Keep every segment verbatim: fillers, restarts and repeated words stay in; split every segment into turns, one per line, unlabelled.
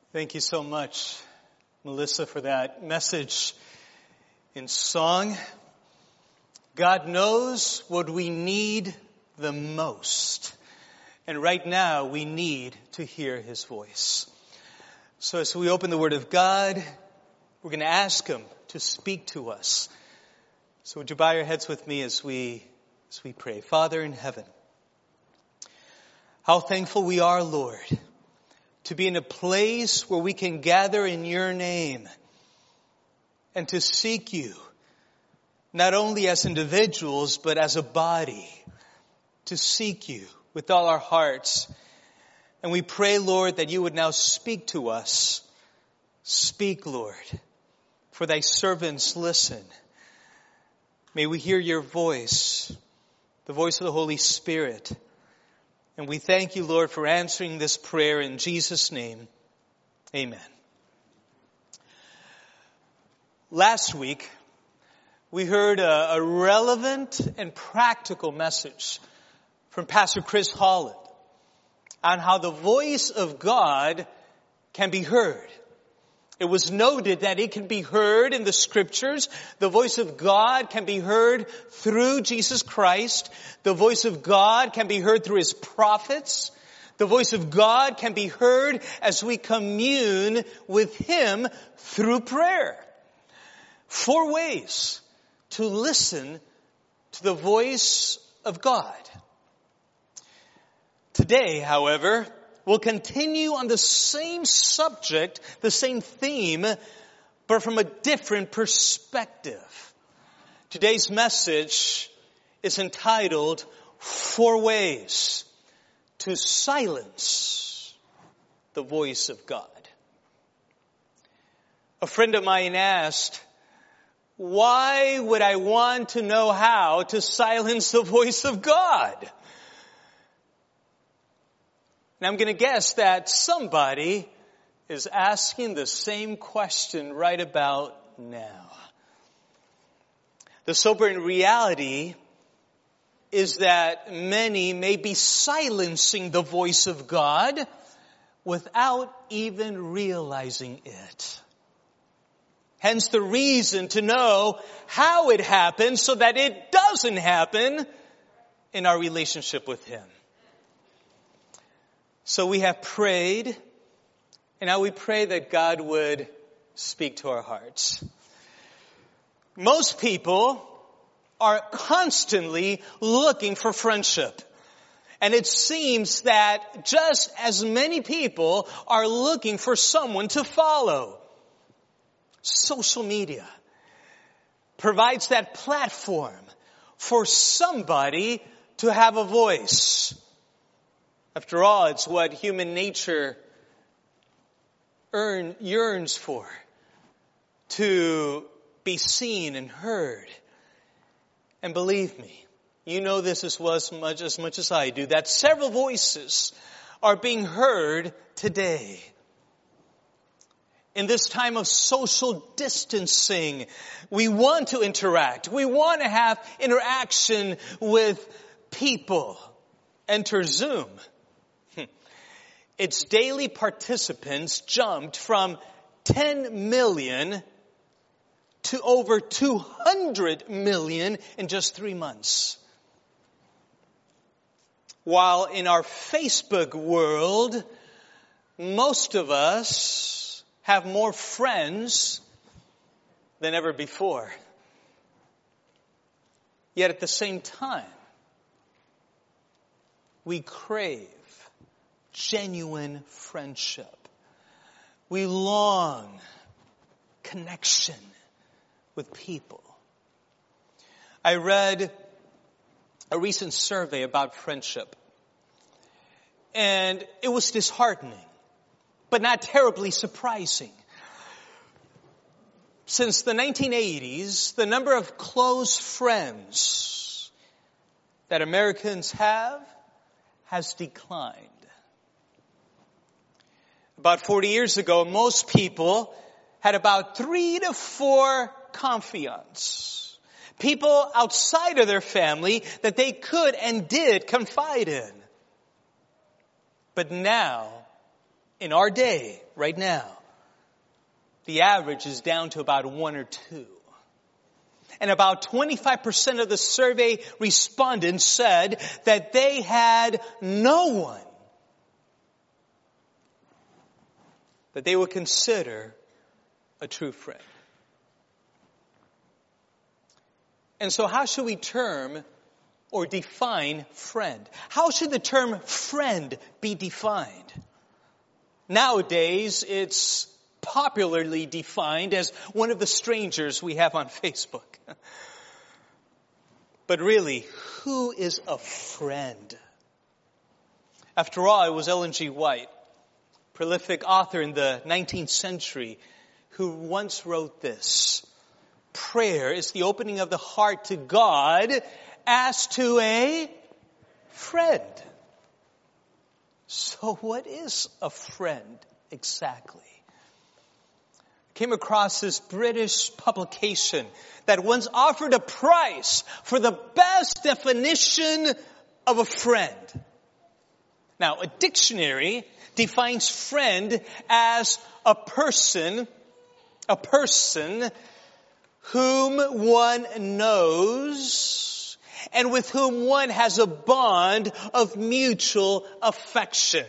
Thank you so much, Melissa, for that message in song. God knows what we need the most. And right now, we need to hear His voice. So as we open the Word of God, we're going to ask Him to speak to us. So would you bow your heads with me as we, as we pray. Father in heaven, how thankful we are, Lord, to be in a place where we can gather in your name and to seek you, not only as individuals, but as a body, to seek you with all our hearts. And we pray, Lord, that you would now speak to us. Speak, Lord, for thy servants listen. May we hear your voice, the voice of the Holy Spirit. And we thank you, Lord, for answering this prayer in Jesus' name. Amen. Last week, we heard a, a relevant and practical message from Pastor Chris Holland on how the voice of God can be heard. It was noted that it can be heard in the Scriptures. The voice of God can be heard through Jesus Christ. The voice of God can be heard through His prophets. The voice of God can be heard as we commune with Him through prayer. Four ways to listen to the voice of God. Today, however, we'll continue on the same subject, the same theme, but from a different perspective. Today's message is entitled, Four Ways to Silence the Voice of God. A friend of mine asked, why would I want to know how to silence the voice of God? And I'm going to guess that somebody is asking the same question right about now. The sobering reality is that many may be silencing the voice of God without even realizing it. Hence the reason to know how it happens so that it doesn't happen in our relationship with Him. So we have prayed, and now we pray that God would speak to our hearts. Most people are constantly looking for friendship. And it seems that just as many people are looking for someone to follow. Social media provides that platform for somebody to have a voice. After all, it's what human nature earn, yearns for, to be seen and heard. And believe me, you know this as well as much, as much as I do, that several voices are being heard today. In this time of social distancing, we want to interact. We want to have interaction with people. Enter Zoom. Its daily participants jumped from ten million to over two hundred million in just three months. While in our Facebook world, most of us have more friends than ever before. Yet at the same time, we crave genuine friendship. We long connection with people. I read a recent survey about friendship, and it was disheartening, but not terribly surprising. Since the nineteen eighties, the number of close friends that Americans have has declined. About forty years ago, most people had about three to four confidants. People outside of their family that they could and did confide in. But now, In our day, right now, the average is down to about one or two. And about twenty-five percent of the survey respondents said that they had no one that they would consider a true friend. And so how should we term or define friend? How should the term friend be defined? Nowadays, it's popularly defined as one of the strangers we have on Facebook. But really, who is a friend? After all, it was Ellen G. White, prolific author in the nineteenth century, who once wrote this: prayer is the opening of the heart to God as to a friend. So what is a friend exactly? I came across this British publication that once offered a prize for the best definition of a friend. Now, a dictionary defines friend as a person, a person whom one knows and with whom one has a bond of mutual affection.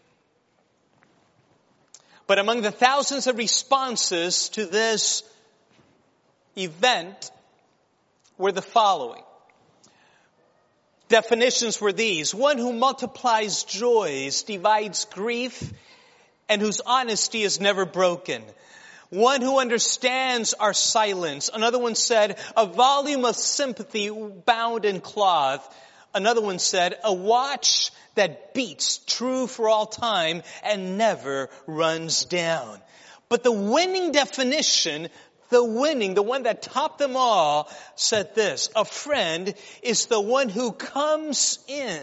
But among the thousands of responses to this event were the following. Definitions were these: one who multiplies joys, divides grief, and whose honesty is never broken. One who understands our silence. Another one said, a volume of sympathy bound in cloth. Another one said, a watch that beats true for all time and never runs down. But the winning definition, the winning, the one that topped them all, said this: a friend is the one who comes in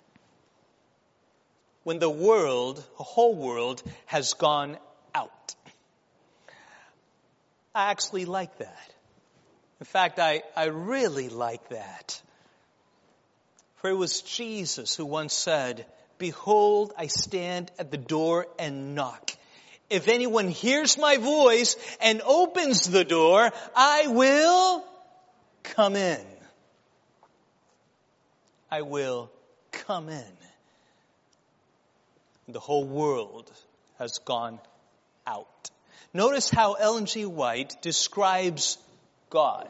when the world, the whole world, has gone out. I actually like that. In fact, I, I really like that. For it was Jesus who once said, behold, I stand at the door and knock. If anyone hears my voice and opens the door, I will come in. I will come in. The whole world has gone out. Notice how Ellen G. White describes God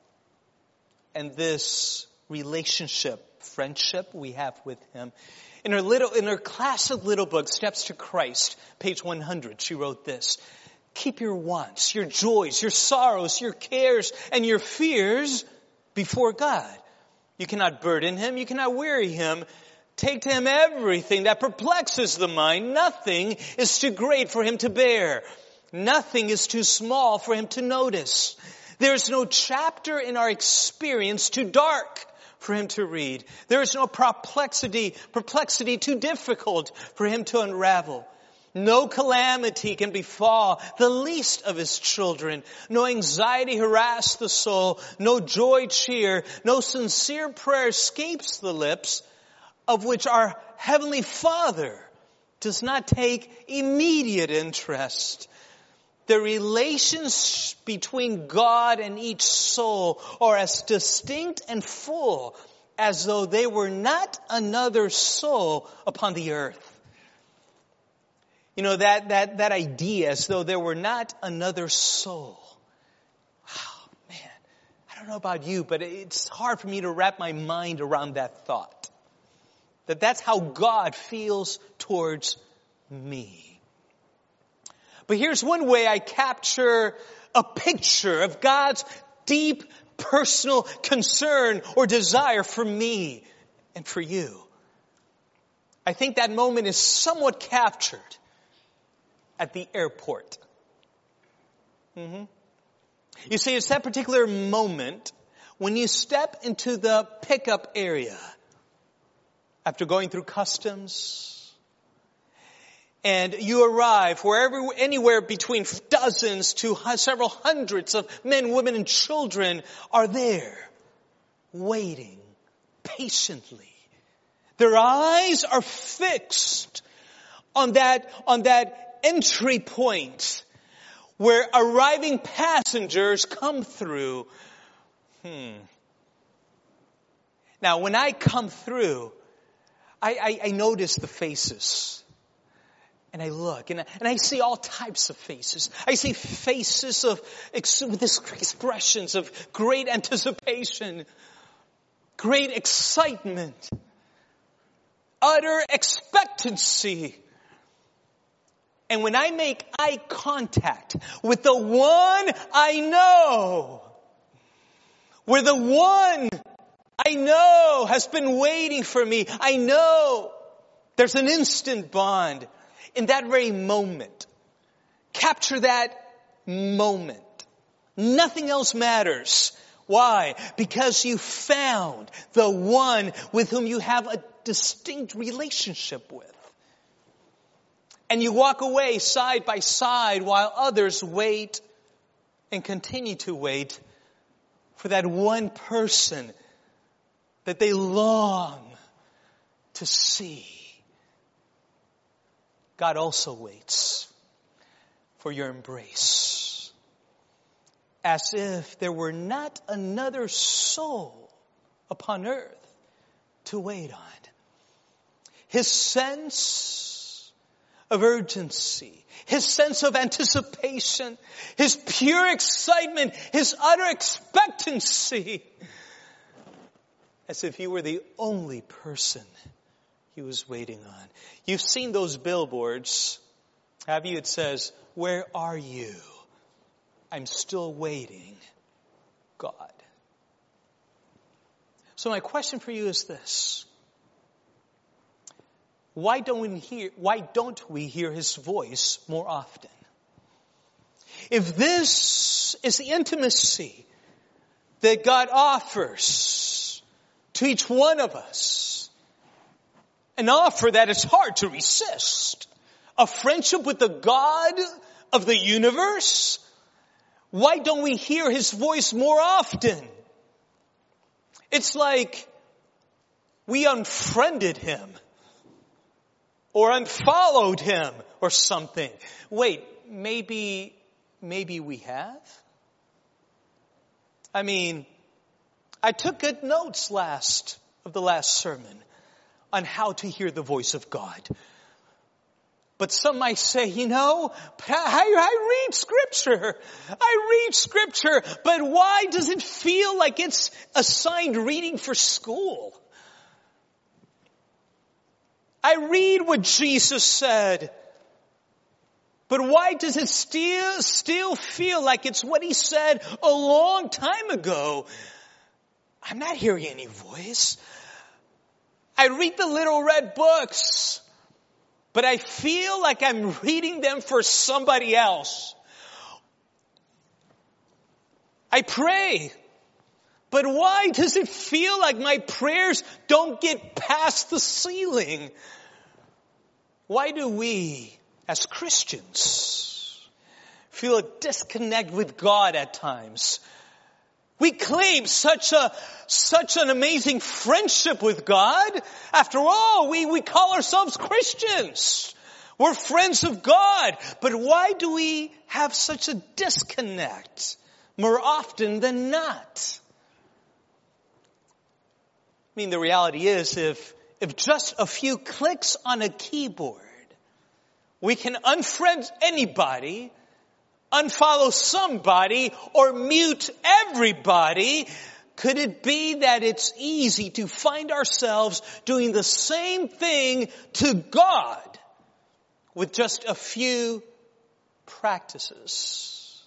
and this relationship, friendship we have with Him. In her little, in her classic little book, Steps to Christ, page one hundred, she wrote this: keep your wants, your joys, your sorrows, your cares, and your fears before God. You cannot burden Him, you cannot weary Him. Take to Him everything that perplexes the mind. Nothing is too great for Him to bear. Nothing is too small for Him to notice. There is no chapter in our experience too dark for Him to read. There is no perplexity, perplexity too difficult for Him to unravel. No calamity can befall the least of His children. No anxiety harass the soul. No joy cheer. No sincere prayer escapes the lips of which our Heavenly Father does not take immediate interest. The relations between God and each soul are as distinct and full as though they were not another soul upon the earth. You know, that, that, that idea, as though there were not another soul. Wow, man, I don't know about you, but it's hard for me to wrap my mind around that thought. That that's how God feels towards me. But here's one way I capture a picture of God's deep personal concern or desire for me and for you. I think that moment is somewhat captured at the airport. Mm-hmm. You see, it's that particular moment when you step into the pickup area after going through customs, and you arrive wherever, anywhere between dozens to several hundreds of men, women, and children are there, waiting patiently. Their eyes are fixed on that, on that entry point where arriving passengers come through. Hmm. Now, when I come through, I, I, I notice the faces. And I look, and I, and I see all types of faces. I see faces of ex- with this expressions of great anticipation, great excitement, utter expectancy. And when I make eye contact with the one I know, where the one I know has been waiting for me, I know there's an instant bond. In that very moment, capture that moment. Nothing else matters. Why? Because you found the one with whom you have a distinct relationship with. And you walk away side by side while others wait and continue to wait for that one person that they long to see. God also waits for your embrace, as if there were not another soul upon earth to wait on. His sense of urgency, his sense of anticipation, his pure excitement, his utter expectancy, as if he were the only person he was waiting on. You've seen those billboards, have you? It says, "Where are you? I'm still waiting, God." So my question for you is this. Why don't we hear, why don't we hear his voice more often? If this is the intimacy that God offers to each one of us, an offer that is hard to resist, a friendship with the God of the universe, why don't we hear his voice more often? It's like we unfriended him or unfollowed him or something. Wait, maybe, maybe we have? I mean, I took good notes last of the last sermon on how to hear the voice of God. But some might say, you know, I, I read Scripture. I read Scripture, but why does it feel like it's assigned reading for school? I read what Jesus said, but why does it still, still feel like it's what he said a long time ago? I'm not hearing any voice. I read the little red books, but I feel like I'm reading them for somebody else. I pray, but why does it feel like my prayers don't get past the ceiling? Why do we, as Christians, feel a disconnect with God at times? We claim such a, such an amazing friendship with God. After all, we, we call ourselves Christians. We're friends of God. But why do we have such a disconnect more often than not? I mean, the reality is if, if just a few clicks on a keyboard, we can unfriend anybody, unfollow somebody, or mute everybody, could it be that it's easy to find ourselves doing the same thing to God with just a few practices?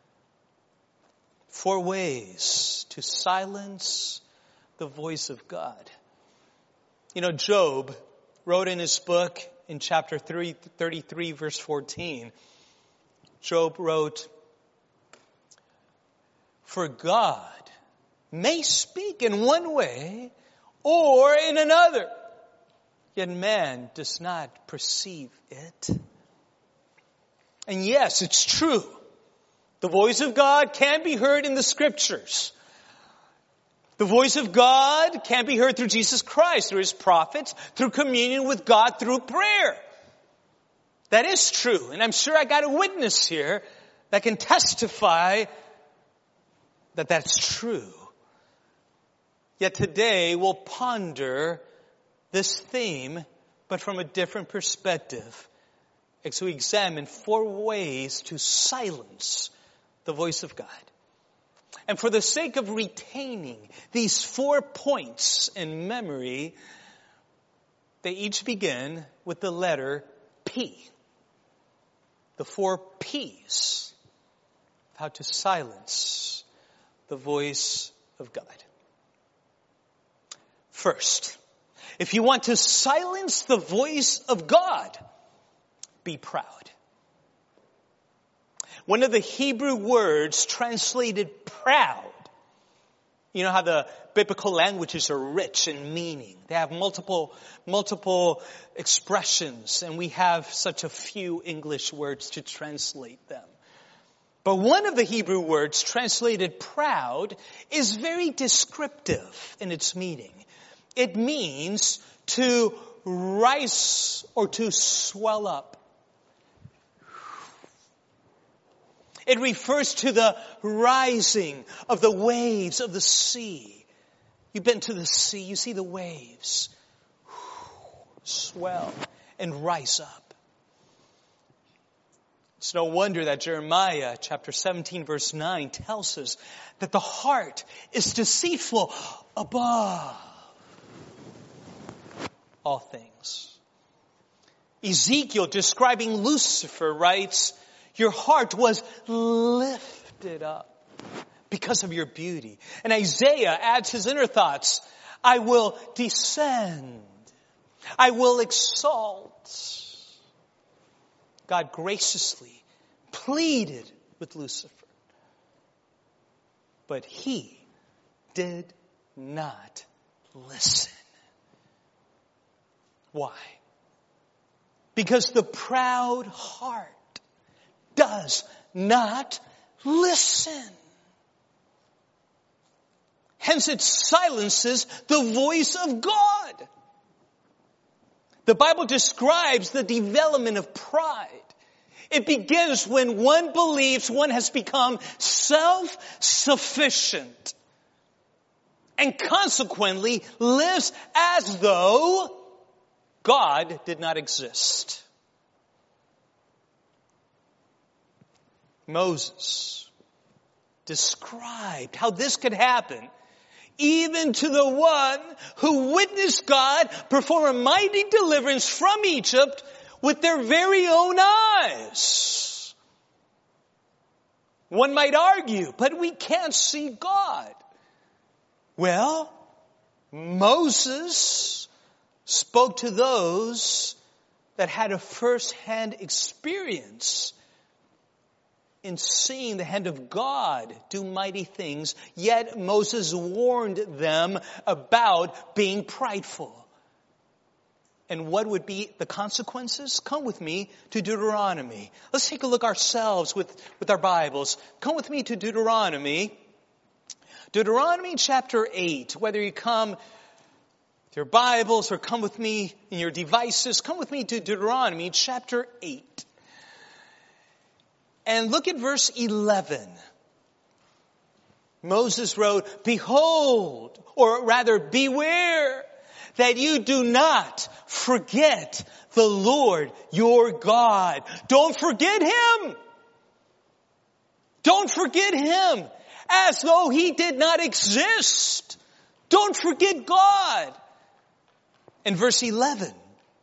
Four ways to silence the voice of God. You know, Job wrote in his book in chapter three, thirty-three, verse fourteen, Job wrote, "For God may speak in one way or in another, yet man does not perceive it." And yes, it's true. The voice of God can be heard in the Scriptures. The voice of God can be heard through Jesus Christ, through His prophets, through communion with God, through prayer. That is true. And I'm sure I got a witness here that can testify that that's true. Yet today we'll ponder this theme, but from a different perspective, as we examine four ways to silence the voice of God. And for the sake of retaining these four points in memory, they each begin with the letter P. The four P's of how to silence the voice of God. First, if you want to silence the voice of God, be proud. One of the Hebrew words translated proud. You know how the biblical languages are rich in meaning. They have multiple, multiple expressions, and we have such a few English words to translate them. But one of the Hebrew words translated proud is very descriptive in its meaning. It means to rise or to swell up. It refers to the rising of the waves of the sea. You've been to the sea, you see the waves swell and rise up. It's no wonder that Jeremiah chapter seventeen verse nine tells us that the heart is deceitful above all things. Ezekiel, describing Lucifer, writes, your heart was lifted up because of your beauty. And Isaiah adds his inner thoughts. I will descend. I will exalt. God graciously pleaded with Lucifer. But he did not listen. Why? Because the proud heart does not listen. Hence it silences the voice of God. The Bible describes the development of pride. It begins when one believes one has become self-sufficient and consequently lives as though God did not exist. Moses described how this could happen even to the one who witnessed God perform a mighty deliverance from Egypt with their very own eyes. One might argue, but we can't see God. Well, Moses spoke to those that had a first-hand experience in seeing the hand of God do mighty things, yet Moses warned them about being prideful. And what would be the consequences? Come with me to Deuteronomy. Let's take a look ourselves with, with our Bibles. Come with me to Deuteronomy. Deuteronomy chapter eight. Whether you come with your Bibles or come with me in your devices, come with me to Deuteronomy chapter eight. And look at verse eleven. Moses wrote, behold, or rather beware, that you do not forget the Lord your God. Don't forget Him. Don't forget Him as though He did not exist. Don't forget God. In verse eleven.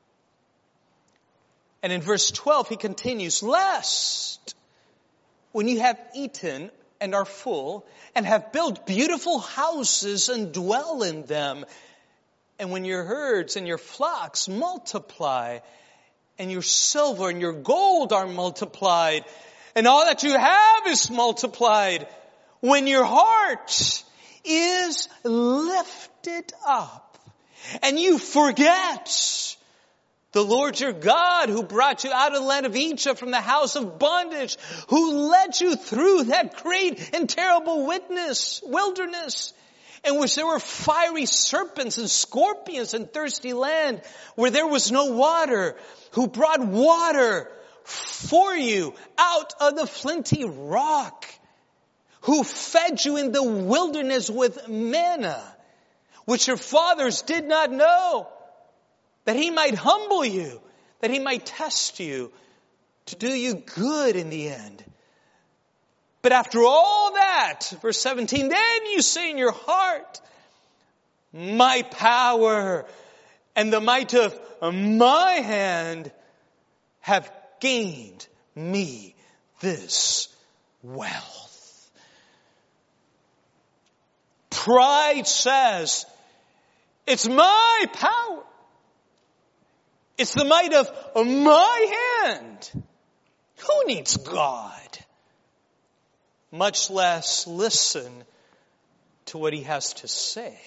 And in verse twelve he continues, lest when you have eaten and are full and have built beautiful houses and dwell in them, and when your herds and your flocks multiply, and your silver and your gold are multiplied, and all that you have is multiplied, when your heart is lifted up, and you forget the Lord your God who brought you out of the land of Egypt from the house of bondage, who led you through that great and terrible witness, wilderness, in which there were fiery serpents and scorpions and thirsty land, where there was no water, who brought water for you out of the flinty rock, who fed you in the wilderness with manna, which your fathers did not know, that he might humble you, that he might test you, to do you good in the end. But after all that, verse seventeen, then you say in your heart, my power and the might of my hand have gained me this wealth. Pride says, it's my power. It's the might of my hand. Who needs God? Much less listen to what he has to say.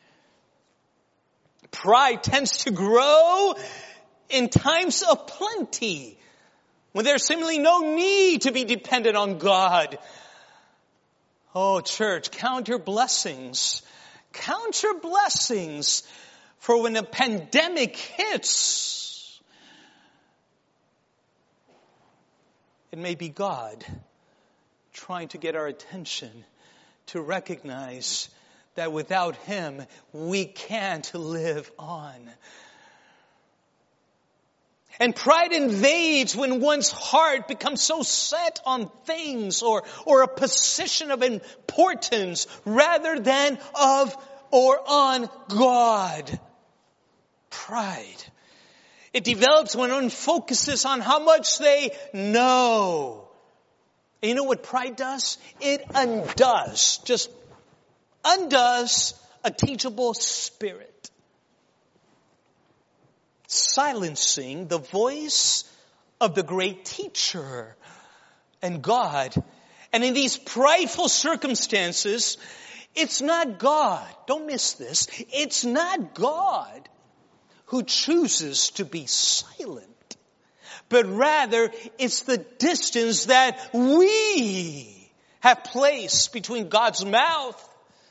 Pride tends to grow in times of plenty, when there's seemingly no need to be dependent on God. Oh, church, count your blessings. Count your blessings. For when a pandemic hits, it may be God trying to get our attention to recognize that without him, we can't live on. And pride invades when one's heart becomes so set on things or, or a position of importance rather than of or on God. Pride. It develops when one focuses on how much they know. And you know what pride does? It undoes, just undoes a teachable spirit. Silencing the voice of the great teacher and God. And in these prideful circumstances, it's not God. Don't miss this. It's not God who chooses to be silent. But rather, it's the distance that we have placed between God's mouth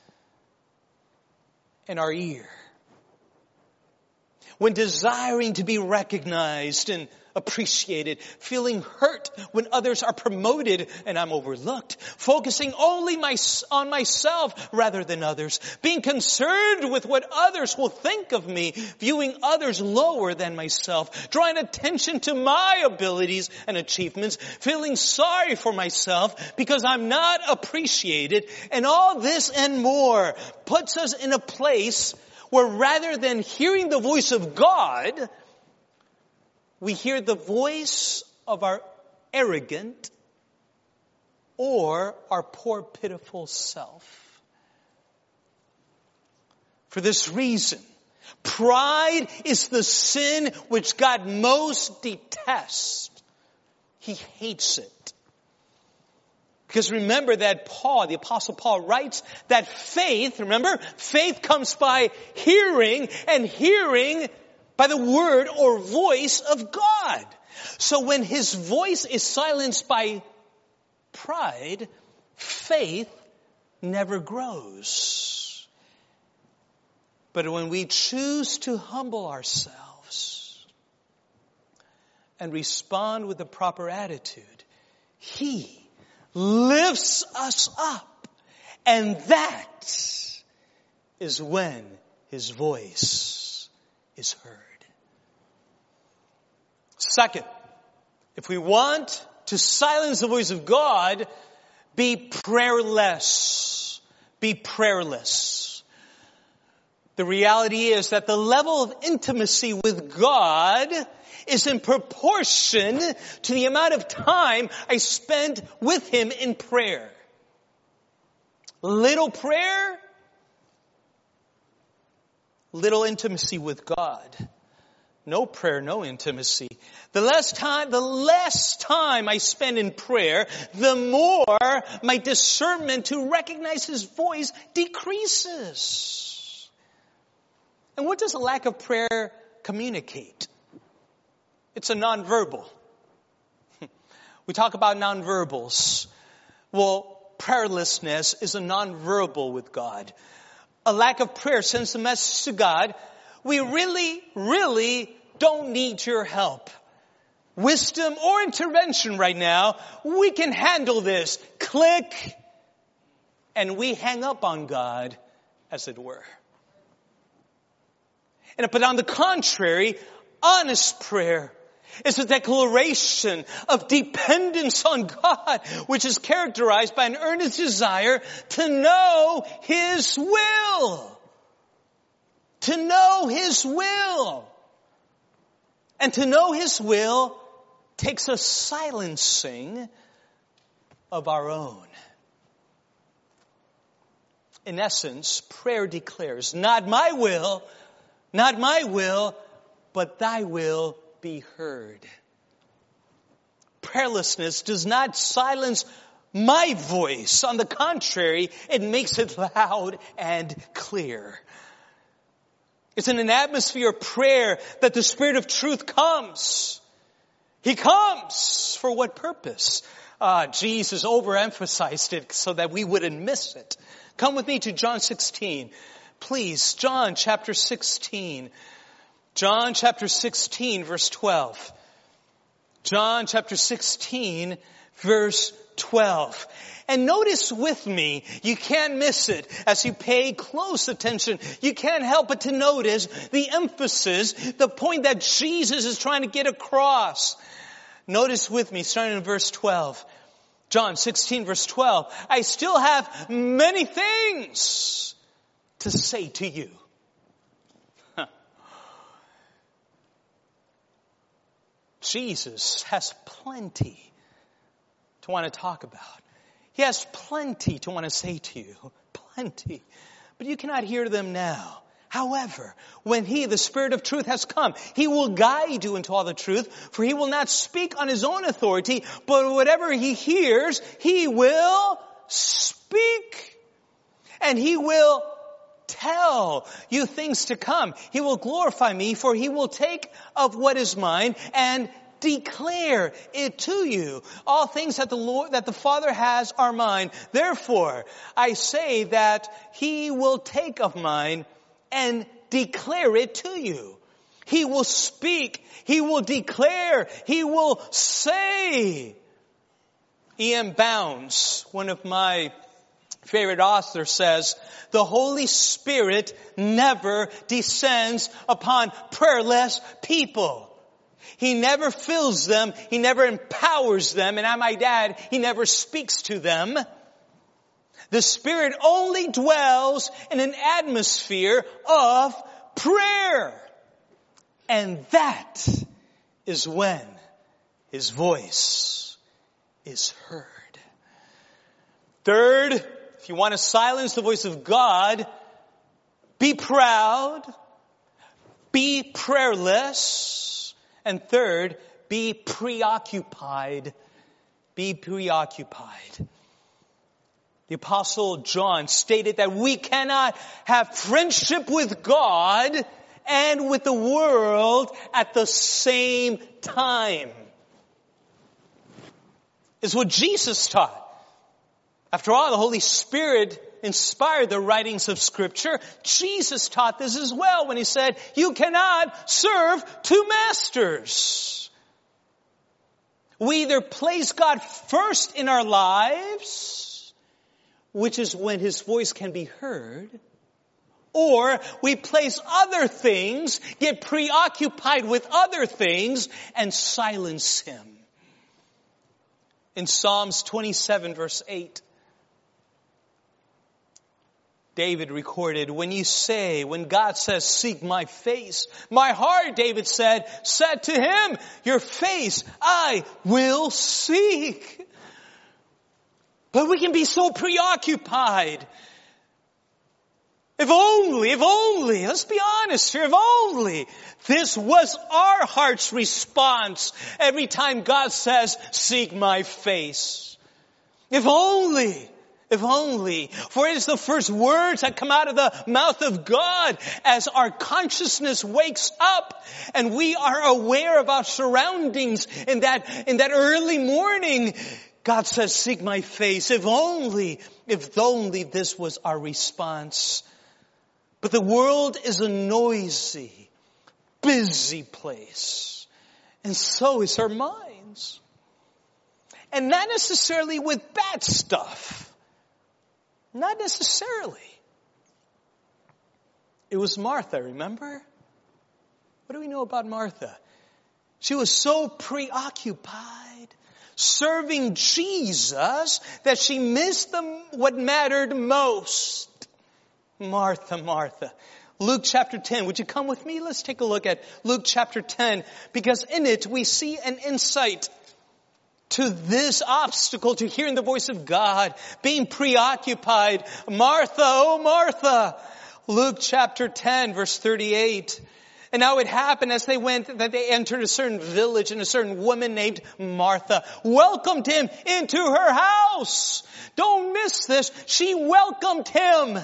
and our ear. When desiring to be recognized and appreciated, feeling hurt when others are promoted and I'm overlooked, focusing only my, on myself rather than others, being concerned with what others will think of me, viewing others lower than myself, drawing attention to my abilities and achievements, feeling sorry for myself because I'm not appreciated, and all this and more puts us in a place where rather than hearing the voice of God, we hear the voice of our arrogant or our poor, pitiful self. For this reason, pride is the sin which God most detests. He hates it. Because remember that Paul, the Apostle Paul, writes that faith, remember, faith comes by hearing, and hearing by the word or voice of God. So when his voice is silenced by pride, faith never grows. But when we choose to humble ourselves and respond with the proper attitude, he lifts us up. And that is when his voice is heard. Second, if we want to silence the voice of God, be prayerless. Be prayerless. The reality is that the level of intimacy with God is in proportion to the amount of time I spend with him in prayer. Little prayer, little intimacy with God. No prayer, no intimacy. The less time, the less time I spend in prayer, the more my discernment to recognize his voice decreases. And what does a lack of prayer communicate? It's a nonverbal. We talk about nonverbals. Well, prayerlessness is a nonverbal with God. A lack of prayer sends the message to God, we really, really don't need your help. wisdom or intervention right now, we can handle this. Click. And we hang up on God, as it were. And but on the contrary, honest prayer is a declaration of dependence on God, which is characterized by an earnest desire to know His will. To know His will. And to know His will takes a silencing of our own. In essence, prayer declares, not my will, not my will, but thy will be heard. Prayerlessness does not silence my voice. On the contrary, it makes it loud and clear. It's in an atmosphere of prayer that the Spirit of truth comes. He comes. For what purpose? Uh, Jesus overemphasized it so that we wouldn't miss it. Come with me to John sixteen. Please, John chapter sixteen. John chapter sixteen, verse twelve. John chapter sixteen, verse twelve. And notice with me, you can't miss it as you pay close attention. You can't help but to notice the emphasis, the point that Jesus is trying to get across. Notice with me, starting in verse twelve. John sixteen, verse twelve. I still have many things to say to you. Jesus has plenty to want to talk about. He has plenty to want to say to you. Plenty. But you cannot hear them now. However, when He, the Spirit of truth, has come, He will guide you into all the truth, for He will not speak on His own authority, but whatever He hears, He will speak. And He will tell you things to come. He will glorify me, for He will take of what is mine and declare it to you. All things that the Lord, that the Father has are mine. Therefore, I say that He will take of mine and declare it to you. He will speak. He will declare. He will say. E M Bounds, one of my favorite author, says, the Holy Spirit never descends upon prayerless people. He never fills them. He never empowers them. And I might add, He never speaks to them. The Spirit only dwells in an atmosphere of prayer. And that is when His voice is heard. Third, if you want to silence the voice of God, be proud, be prayerless, and third, be preoccupied. Be preoccupied. The Apostle John stated that we cannot have friendship with God and with the world at the same time. It's what Jesus taught. After all, the Holy Spirit inspired the writings of Scripture. Jesus taught this as well when He said, you cannot serve two masters. We either place God first in our lives, which is when His voice can be heard, or we place other things, get preoccupied with other things, and silence Him. In Psalms twenty-seven, verse eight, David recorded, when you say, when God says, seek my face, my heart, David said, said to Him, your face I will seek. But we can be so preoccupied. If only, if only, let's be honest here, if only this was our heart's response every time God says, seek my face. If only. If only. For it is the first words that come out of the mouth of God as our consciousness wakes up and we are aware of our surroundings in that, in that early morning. God says, seek my face. If only, if only this was our response. But the world is a noisy, busy place. And so is our minds. And not necessarily with bad stuff. Not necessarily. It was Martha, remember? What do we know about Martha? She was so preoccupied serving Jesus that she missed the, what mattered most. Martha, Martha. Luke chapter ten. Would you come with me? Let's take a look at Luke chapter ten. Because in it we see an insight to this obstacle to hearing the voice of God, being preoccupied. Martha, oh Martha. Luke chapter ten, verse thirty-eight. And now it happened as they went that they entered a certain village, and a certain woman named Martha welcomed him into her house. Don't miss this. She welcomed him.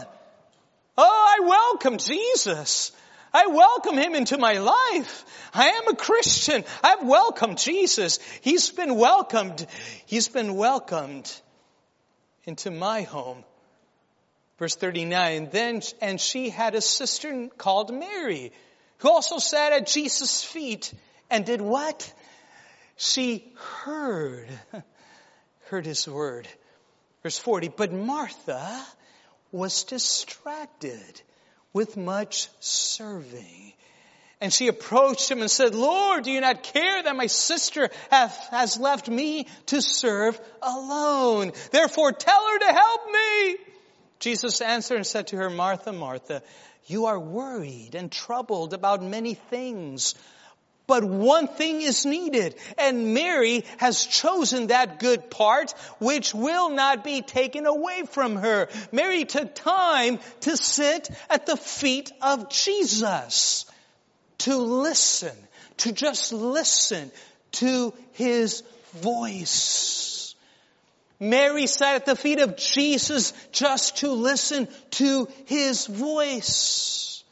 Oh, I welcome Jesus. I welcome him into my life. I am a Christian. I've welcomed Jesus. He's been welcomed. He's been welcomed into my home. Verse thirty-nine, then, and she had a sister called Mary, who also sat at Jesus' feet and did what? She heard, heard his word. Verse forty, but Martha was distracted with much serving. And she approached him and said, Lord, do you not care that my sister hath, has left me to serve alone? Therefore tell her to help me. Jesus answered and said to her, Martha, Martha, you are worried and troubled about many things, but one thing is needed, and Mary has chosen that good part which will not be taken away from her. Mary took time to sit at the feet of Jesus, to listen, to just listen to his voice. Mary sat at the feet of Jesus just to listen to his voice.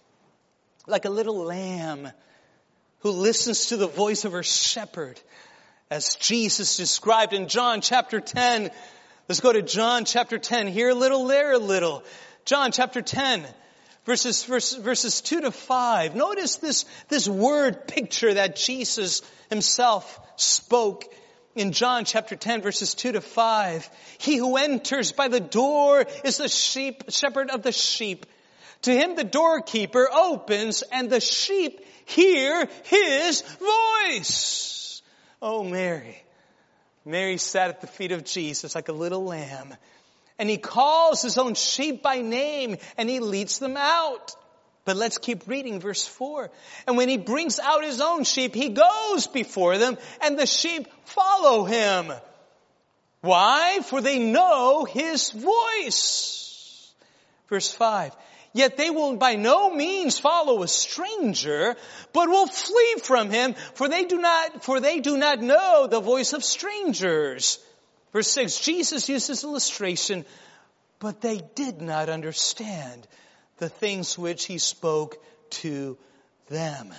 Like a little lamb who listens to the voice of her shepherd, as Jesus described in John chapter ten. Let's go to John chapter ten. Here a little, there a little. John chapter ten, verses, verse, verses two to five. Notice this, this word picture that Jesus himself spoke in John chapter ten, verses two to five. He who enters by the door is the sheep, shepherd of the sheep. To him the doorkeeper opens, and the sheep hear his voice. Oh, Mary. Mary sat at the feet of Jesus like a little lamb. And he calls his own sheep by name, and he leads them out. But let's keep reading verse four. And when he brings out his own sheep, he goes before them, and the sheep follow him. Why? For they know his voice. Verse five. Yet they will by no means follow a stranger, but will flee from him, for they do not, for they do not know the voice of strangers. Verse six, Jesus used this illustration, but they did not understand the things which he spoke to them.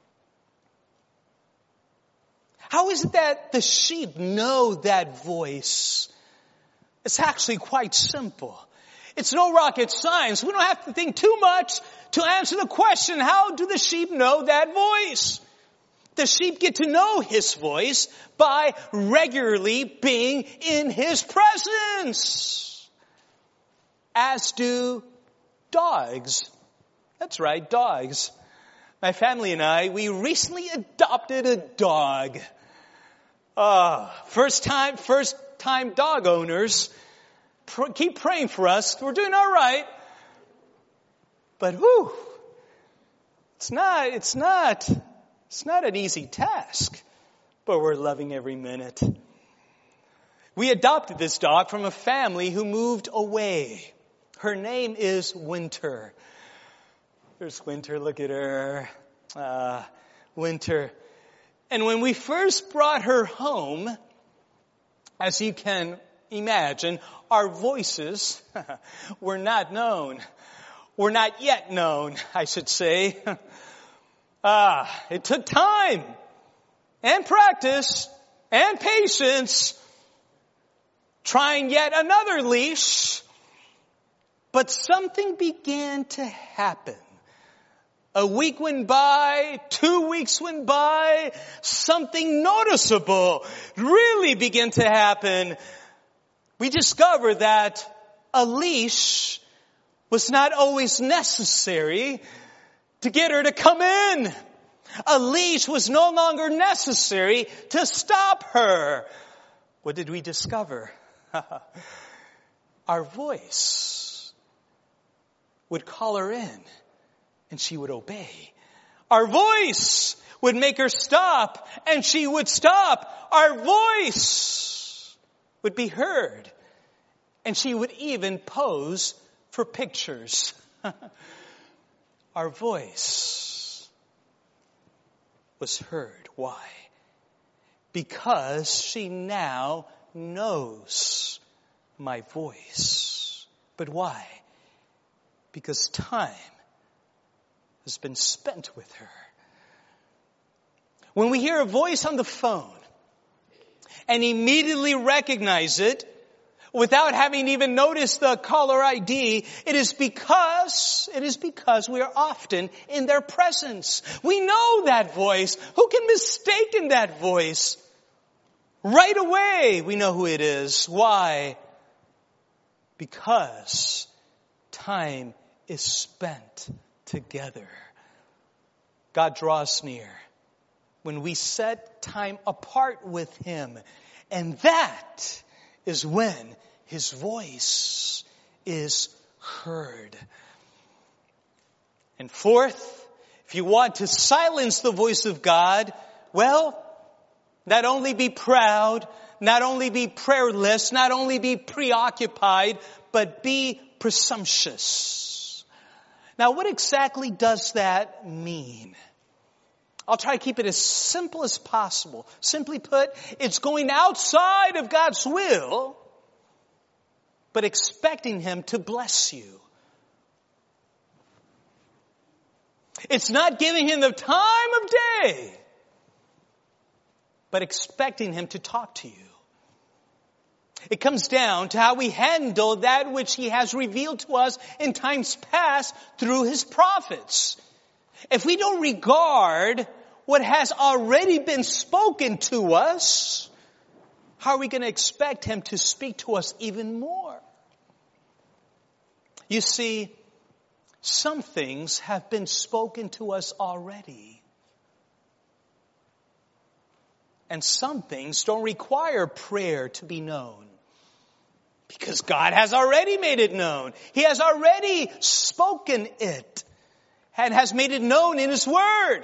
How is it that the sheep know that voice? It's actually quite simple. It's no rocket science. We don't have to think too much to answer the question, how do the sheep know that voice? The sheep get to know his voice by regularly being in his presence. As do dogs. That's right, dogs. My family and I, we recently adopted a dog. Uh, first time, first time dog owners. Keep praying for us. We're doing all right. But whew, it's not, it's not, it's not an easy task. But we're loving every minute. We adopted this dog from a family who moved away. Her name is Winter. There's Winter. Look at her. Uh, Winter. And when we first brought her home, as you can imagine, our voices were not known. Were not yet known, I should say. Ah, it took time and practice and patience trying yet another leash. But something began to happen A week went by, two weeks went by, something noticeable really began to happen. We discovered that a leash was not always necessary to get her to come in. A leash was no longer necessary to stop her. What did we discover? Our voice would call her in and she would obey. Our voice would make her stop and she would stop. Our voice would be heard and she would even pose for pictures. Our voice was heard. Why? Because she now knows my voice. But why? Because time has been spent with her. When we hear a voice on the phone and immediately recognize it without having even noticed the caller I D, it is because, it is because we are often in their presence. We know that voice. Who can mistake in that voice? Right away we know who it is. Why? Because time is spent together. God draws near when we set time apart with Him. And that is when His voice is heard. And fourth, if you want to silence the voice of God, well, not only be proud, not only be prayerless, not only be preoccupied, but be presumptuous. Now, what exactly does that mean? I'll try to keep it as simple as possible. Simply put, it's going outside of God's will, but expecting Him to bless you. It's not giving Him the time of day, but expecting Him to talk to you. It comes down to how we handle that which He has revealed to us in times past through His prophets. If we don't regard what has already been spoken to us, how are we going to expect Him to speak to us even more? You see, some things have been spoken to us already. And some things don't require prayer to be known. Because God has already made it known. He has already spoken it. And has made it known in His Word.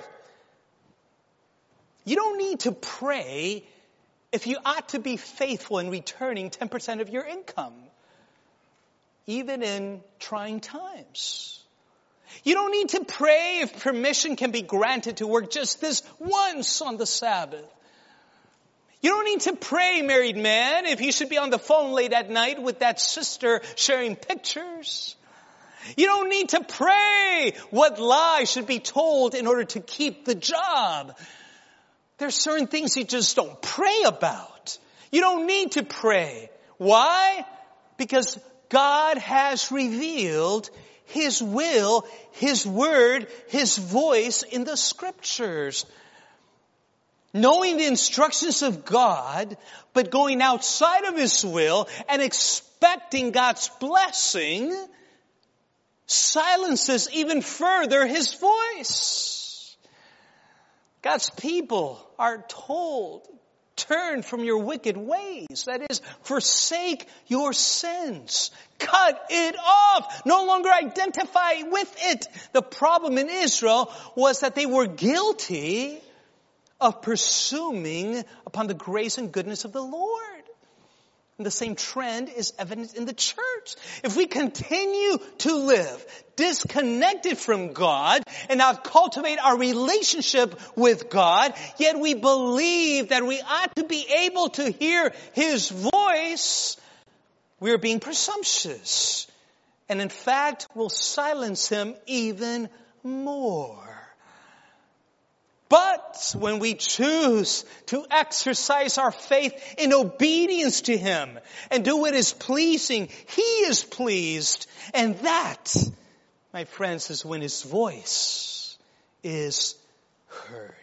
You don't need to pray if you ought to be faithful in returning ten percent of your income. Even in trying times. You don't need to pray if permission can be granted to work just this once on the Sabbath. You don't need to pray, married man, if you should be on the phone late at night with that sister sharing pictures. You don't need to pray what lie should be told in order to keep the job. There's certain things you just don't pray about. You don't need to pray. Why? Because God has revealed His will, His word, His voice in the Scriptures. Knowing the instructions of God, but going outside of His will and expecting God's blessing silences even further His voice. God's people are told, turn from your wicked ways. That is, forsake your sins. Cut it off. No longer identify with it. The problem in Israel was that they were guilty of presuming upon the grace and goodness of the Lord. And the same trend is evident in the church. If we continue to live disconnected from God and not cultivate our relationship with God, yet we believe that we ought to be able to hear His voice, we are being presumptuous. And in fact, will silence Him even more. But when we choose to exercise our faith in obedience to Him and do what is pleasing, He is pleased. And that, my friends, is when His voice is heard.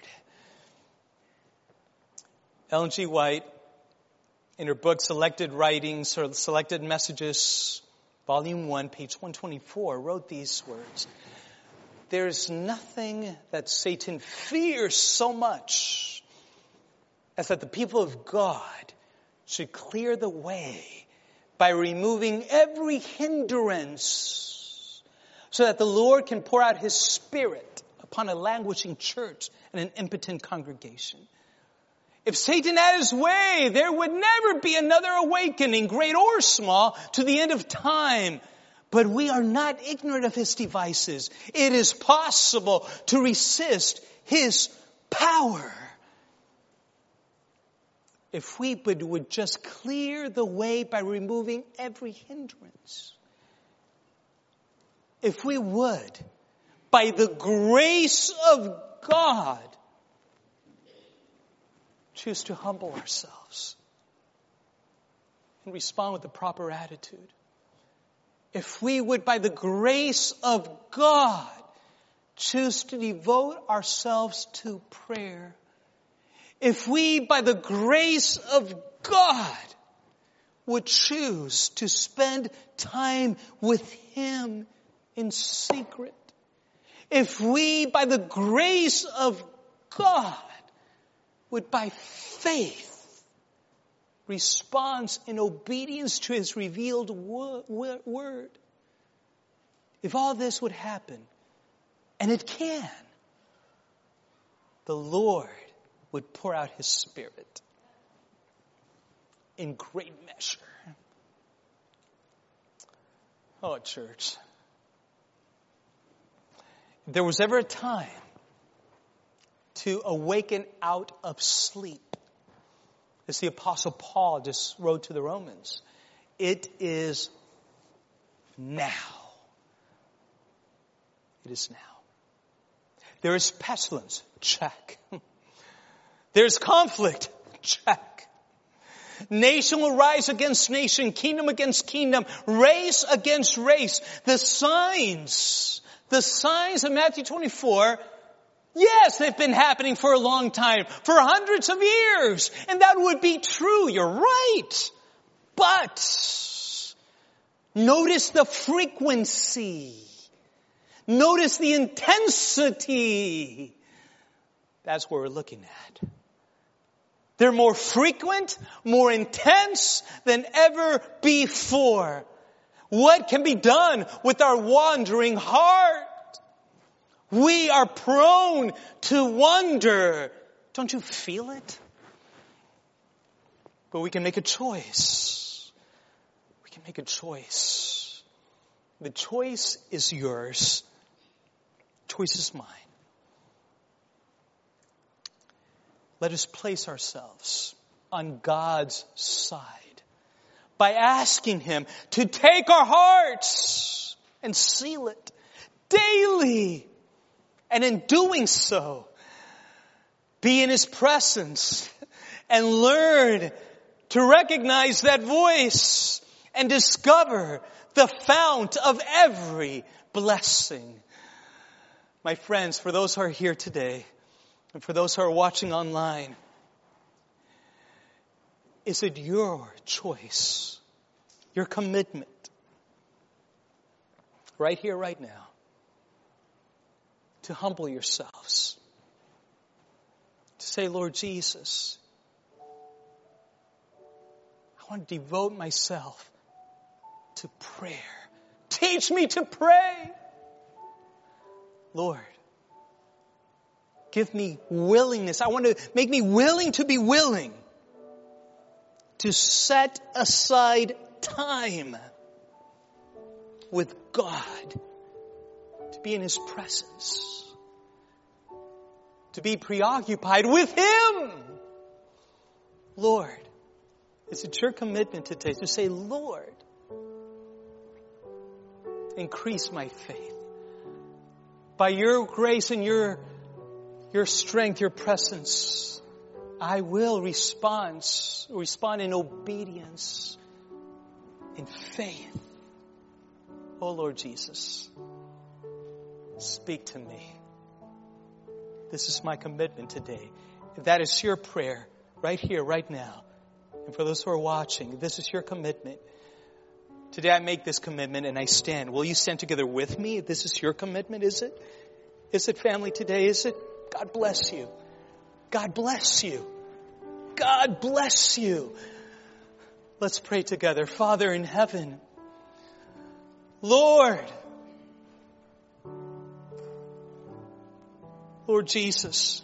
Ellen G. White, in her book Selected Writings or Selected Messages, Volume one, page one twenty-four, wrote these words. There's nothing that Satan fears so much as that the people of God should clear the way by removing every hindrance so that the Lord can pour out His Spirit upon a languishing church and an impotent congregation. If Satan had his way, there would never be another awakening, great or small, to the end of time. But we are not ignorant of his devices. It is possible to resist his power. If we would just clear the way by removing every hindrance. If we would, by the grace of God, choose to humble ourselves and respond with the proper attitude. If we would, by the grace of God, choose to devote ourselves to prayer. If we, by the grace of God, would choose to spend time with Him in secret. If we, by the grace of God, would by faith respond in obedience to His revealed word. If all this would happen, and it can, the Lord would pour out His Spirit in great measure. Oh, church. If there was ever a time to awaken out of sleep, as the Apostle Paul just wrote to the Romans, it is now. It is now. There is pestilence. Check. There's conflict. Check. Nation will rise against nation, kingdom against kingdom, race against race. The signs, the signs of Matthew twenty-four, yes, they've been happening for a long time, for hundreds of years. And that would be true. You're right. But notice the frequency. Notice the intensity. That's what we're looking at. They're more frequent, more intense than ever before. What can be done with our wandering heart? We are prone to wander. Don't you feel it? But we can make a choice. We can make a choice. The choice is yours. The choice is mine. Let us place ourselves on God's side by asking Him to take our hearts and seal it daily. And in doing so, be in His presence and learn to recognize that voice and discover the fount of every blessing. My friends, for those who are here today, and for those who are watching online, is it your choice, your commitment, right here, right now, to humble yourselves, to say, Lord Jesus, I want to devote myself to prayer. Teach me to pray. Lord, give me willingness. I want to make me willing to be willing to set aside time with God, to be in His presence, to be preoccupied with Him. Lord, is it your commitment today to say, Lord, increase my faith. By your grace and your, your strength, your presence, I will respond, respond in obedience, in faith. Oh Lord Jesus, speak to me. This is my commitment today. If that is your prayer, right here, right now, and for those who are watching, this is your commitment. Today I make this commitment and I stand. Will you stand together with me? This is your commitment, is it? Is it, family, today? Is it? God bless you. God bless you. God bless you. Let's pray together. Father in heaven, Lord, Lord Jesus,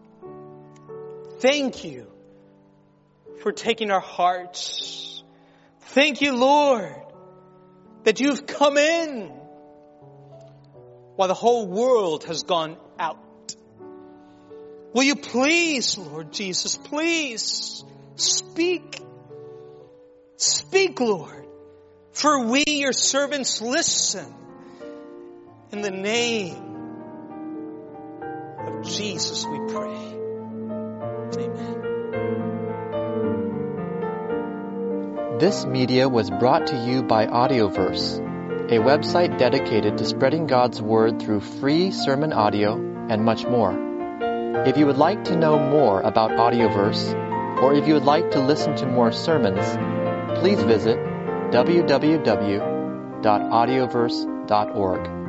thank you for taking our hearts. Thank you, Lord, that you've come in while the whole world has gone out. Will you please, Lord Jesus, please speak. Speak, Lord, for we, your servants, listen. In the name of Jesus we pray. Amen.
This media was brought to you by Audioverse, a website dedicated to spreading God's Word through free sermon audio and much more. If you would like to know more about Audioverse, or if you would like to listen to more sermons, please visit w w w dot audioverse dot org.